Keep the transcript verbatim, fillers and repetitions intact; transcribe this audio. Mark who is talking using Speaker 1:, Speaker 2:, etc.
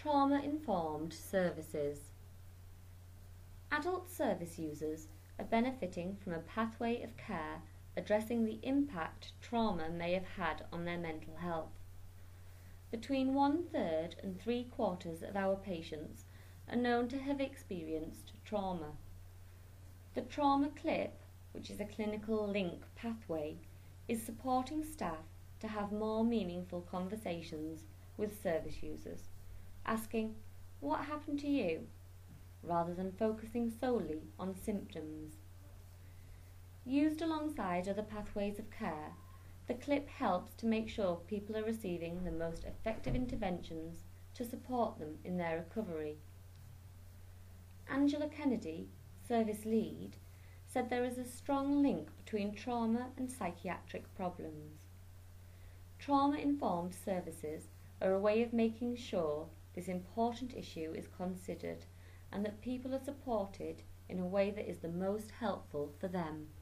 Speaker 1: Trauma-informed services. Adult service users are benefiting from a pathway of care addressing the impact trauma may have had on their mental health. Between one-third and three-quarters of our patients are known to have experienced trauma. The Trauma Clip, which is a clinical link pathway, is supporting staff to have more meaningful conversations with service users, asking, "What happened to you?" rather than focusing solely on symptoms. Used alongside other pathways of care, the clip helps to make sure people are receiving the most effective interventions to support them in their recovery. Angela Kennedy, service lead, said there is a strong link between trauma and psychiatric problems. Trauma-informed services are a way of making sure this important issue is considered and that people are supported in a way that is the most helpful for them.